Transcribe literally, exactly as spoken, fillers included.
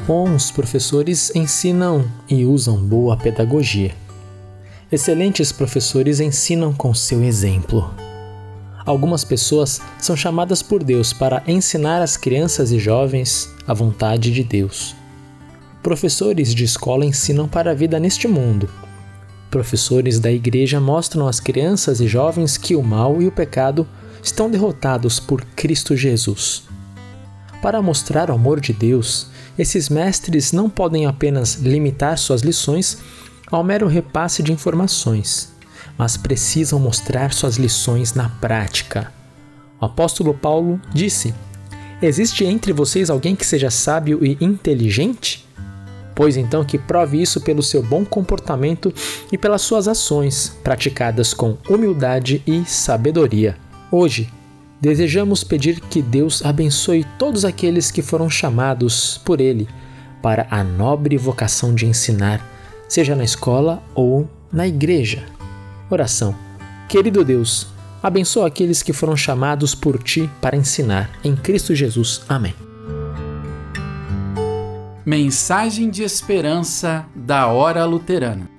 Bons professores ensinam e usam boa pedagogia. Excelentes professores ensinam com seu exemplo. Algumas pessoas são chamadas por Deus para ensinar às crianças e jovens a vontade de Deus. Professores de escola ensinam para a vida neste mundo. Professores da igreja mostram às crianças e jovens que o mal e o pecado estão derrotados por Cristo Jesus. Para mostrar o amor de Deus, esses mestres não podem apenas limitar suas lições ao mero repasse de informações, mas precisam mostrar suas lições na prática. O apóstolo Paulo disse: "Existe entre vocês alguém que seja sábio e inteligente? Pois então que prove isso pelo seu bom comportamento e pelas suas ações, praticadas com humildade e sabedoria." Hoje, desejamos pedir que Deus abençoe todos aqueles que foram chamados por Ele para a nobre vocação de ensinar, seja na escola ou na igreja. Oração. Querido Deus, abençoa aqueles que foram chamados por Ti para ensinar. Em Cristo Jesus. Amém. Mensagem de esperança da Hora Luterana.